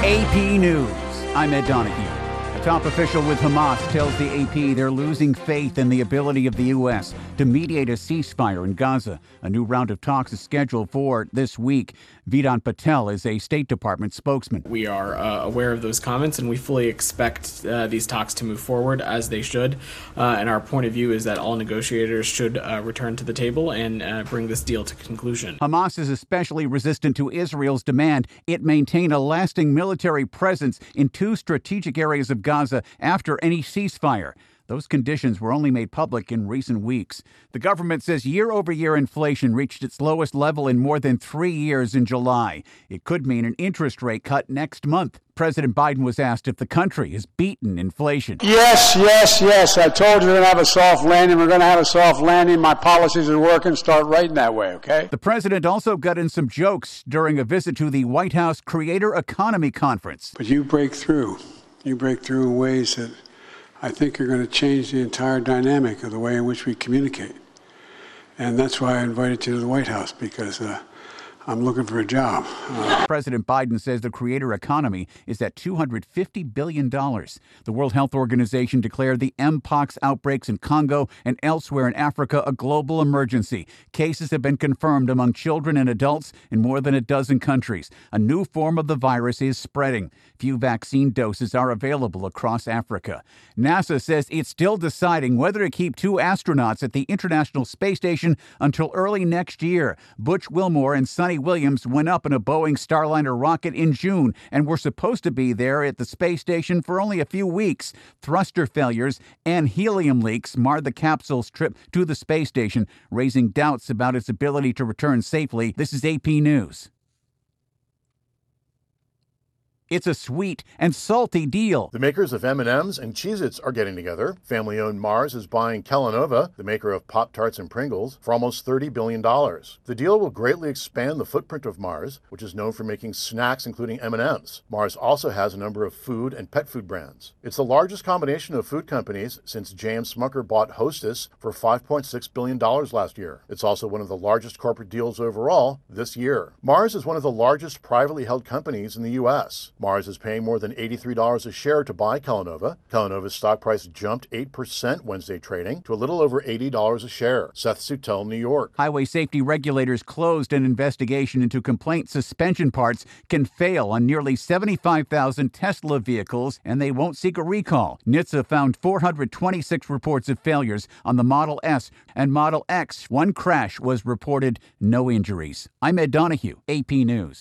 AP News. I'm Ed Donahue. A top official with Hamas tells the AP they're losing faith in the ability of the U.S. to mediate a ceasefire in Gaza. A new round of talks is scheduled for this week. Vedant Patel is a State Department spokesman. We are aware of those comments, and we fully expect these talks to move forward as they should. And our point of view is that all negotiators should return to the table and bring this deal to conclusion. Hamas is especially resistant to Israel's demand it maintain a lasting military presence in two strategic areas of Gaza after any ceasefire. Those conditions were only made public in recent weeks. The government says year-over-year inflation reached its lowest level in more than 3 years in July. It could mean an interest rate cut next month. President Biden was asked if the country has beaten inflation. Yes. I told you we're going to have a soft landing. We're going to have a soft landing. My policies are working. Start writing that way, okay? The president also got in some jokes during a visit to the White House Creator Economy Conference. But you break through. You break through in ways that I think are going to change the entire dynamic of the way in which we communicate. And that's why I invited you to the White House, because I'm looking for a job. President Biden says the creator economy is at $250 billion. The World Health Organization declared the Mpox outbreaks in Congo and elsewhere in Africa a global emergency. Cases have been confirmed among children and adults in more than a dozen countries. A new form of the virus is spreading. Few vaccine doses are available across Africa. NASA says it's still deciding whether to keep 2 astronauts at the International Space Station until early next year. Butch Wilmore and Sonny Williams went up in a Boeing Starliner rocket in June and were supposed to be there at the space station for only a few weeks. Thruster failures and helium leaks marred the capsule's trip to the space station, raising doubts about its ability to return safely. This is AP News. It's a sweet and salty deal. The makers of M&M's and Cheez-Its are getting together. Family-owned Mars is buying Kellanova, the maker of Pop-Tarts and Pringles, for almost $30 billion. The deal will greatly expand the footprint of Mars, which is known for making snacks including M&M's. Mars also has a number of food and pet food brands. It's the largest combination of food companies since J.M. Smucker bought Hostess for $5.6 billion last year. It's also one of the largest corporate deals overall this year. Mars is one of the largest privately held companies in the U.S. Mars is paying more than $83 a share to buy Kellanova. Kellanova's stock price jumped 8% Wednesday trading to a little over $80 a share. Seth Sutel, New York. Highway safety regulators closed an investigation into complaint suspension parts can fail on nearly 75,000 Tesla vehicles, and they won't seek a recall. NHTSA found 426 reports of failures on the Model S and Model X. One crash was reported, no injuries. I'm Ed Donahue, AP News.